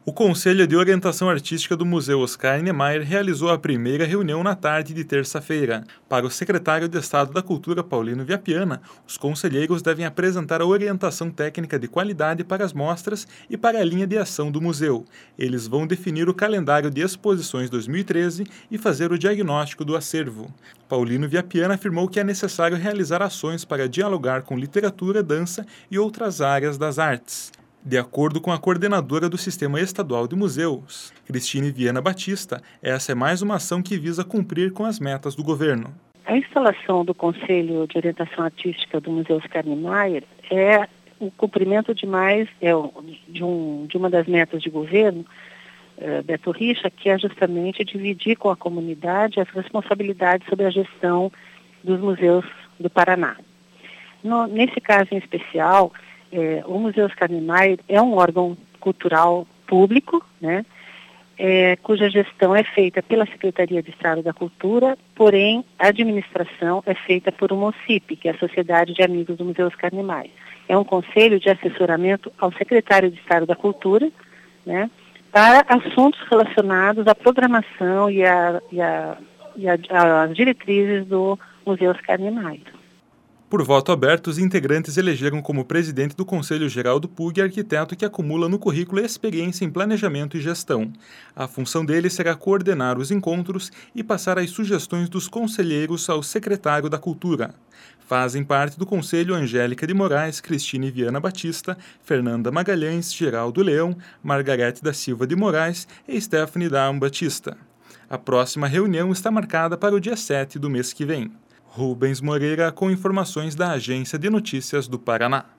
O Conselho de Orientação Artística do Museu Oscar Niemeyer realizou a primeira reunião na tarde de terça-feira. Para o secretário de Estado da Cultura, Paulino Viapiana, os conselheiros devem apresentar a orientação técnica de qualidade para as mostras e para a linha de ação do museu. Eles vão definir o calendário de exposições 2013 e fazer o diagnóstico do acervo. Paulino Viapiana afirmou que é necessário realizar ações para dialogar com literatura, dança e outras áreas das artes. De acordo com a coordenadora do Sistema Estadual de Museus, Cristine Viana Batista, essa é mais uma ação que visa cumprir com as metas do governo. A instalação do Conselho de Orientação Artística do Museu Oscar Niemeyer é o cumprimento de uma das metas de governo, Beto Richa, que é justamente dividir com a comunidade as responsabilidades sobre a gestão dos museus do Paraná. Nesse caso em especial, o Museu Oscar Niemeyer é um órgão cultural público, né, cuja gestão é feita pela Secretaria de Estado da Cultura, porém a administração é feita por uma OCIP, que é a Sociedade de Amigos do Museu Oscar Niemeyer. É um conselho de assessoramento ao Secretário de Estado da Cultura, né, para assuntos relacionados à programação e às diretrizes do Museu Oscar Niemeyer. Por voto aberto, os integrantes elegeram como presidente do Conselho Geral do PUG arquiteto que acumula no currículo experiência em planejamento e gestão. A função dele será coordenar os encontros e passar as sugestões dos conselheiros ao secretário da Cultura. Fazem parte do Conselho Angélica de Moraes, Cristine Viana Batista, Fernanda Magalhães, Geraldo Leão, Margarete da Silva de Moraes e Stephanie Daum Batista. A próxima reunião está marcada para o dia 7 do mês que vem. Rubens Moreira com informações da Agência de Notícias do Paraná.